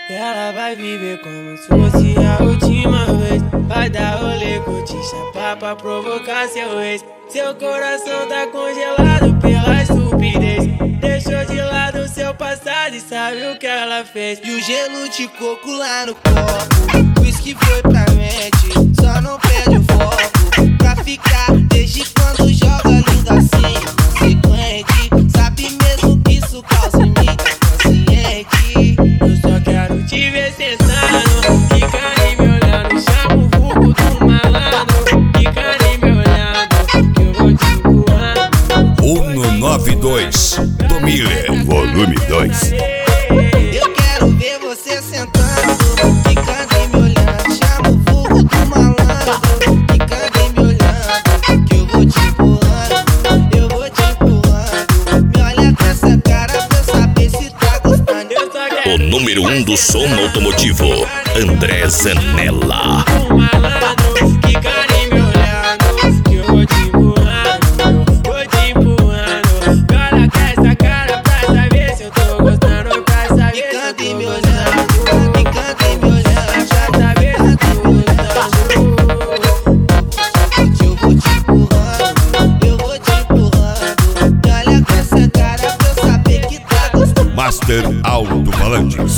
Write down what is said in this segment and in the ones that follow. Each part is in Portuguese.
Ela vai viver como se fosse a última vez. Vai dar rolê, curtir, chapar pra provocar seu ex. Seu coração tá congelado pela estupidez. Deixou de lado seu passado e sabe o que ela fez. E o gelo de coco lá no copo, o uísque foi pra mente, só não perde o foco. Pra ficar desde quando joga lindo assim, consequente. Sabe mesmo que isso causa em mim, tá consciente. Eu só quero te ver sentando, fica ali me olhando, chama o vulgo do malandro. Fica ali me olhando, que eu vou te empurrando. Uno 92 do Miller, volume 2. Eu quero ver você sentando, ficando aí me olhando, chama o vulgo do malandro. Ficando aí me olhando, que eu vou te empurrando, eu vou te empurrando. Me olha com essa cara pra eu saber se tá gostando. O número 1 do som automotivo, André Zanella. O malandro, fica ali me olhando, que eu vou te empurrando, vou te empurrando. Olha com essa cara pra saber se eu tô gostando, pra saber se eu Ficando tô aí me gostando. olhando, ficando aí me olhando, Pra saber se eu tô gostando. eu vou te empurrando, eu vou te empurrando. Me olha com essa cara pra eu saber que tá gostando. Master Alto Falantes.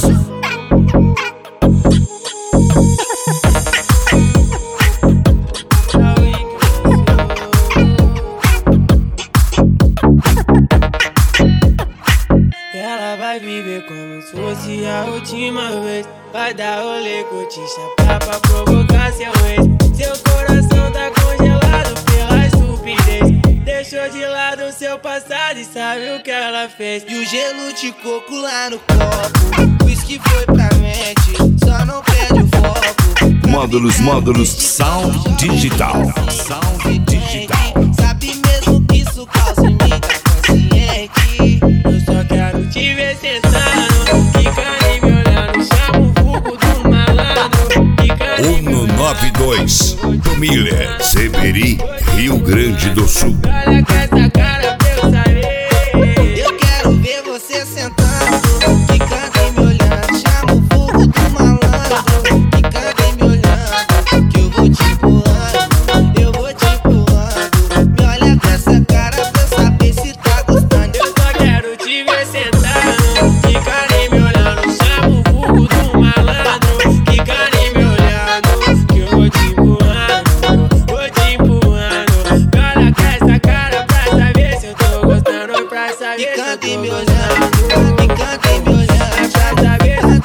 Ela vai viver como se fosse a última vez. Vai dar rolê, curtir, chapar pra provocar seu ex. Seu coração tá congelado pela estupidez. Deixou de lado seu passado e sabe o que ela fez. E o gelo de coco lá no copo, o uísque foi pra mente, só não perde o foco. Módulos Sound Digital. Sound Digital. Sabe mesmo que isso causa em mim, tá consciente. Eu só quero te ver sentando, fica ali me olhando, chama o vulgo do malandro. Fica ali me Uno olhando, 92 do Miller, Seberi, Rio Grande do Sul. olha com essa cara pra eu saber. Eu quero ver você sentando, ficando aí me olhando, chama o vulgo do malandro. Ficando aí me olhando, que eu vou te empurrando, eu vou te empurrando. Me olha com essa cara pra eu saber se tá gostando. Eu só quero te ver sentando, fica ali me olhando, chama o vulgo do malandro. Fica ali me olhando, que eu vou te empurrando, vou te empurrando. Olha com essa cara pra saber se eu tô gostando, pra saber se eu Ficando tô aí me gostando. olhando, ficando aí me olhando, Pra saber se eu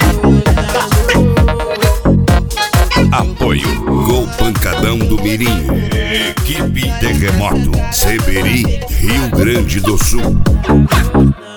tô gostando. Apoio Gol Pancadão do Mirim. Equipe Terremoto, Seberi, Rio Grande do Sul.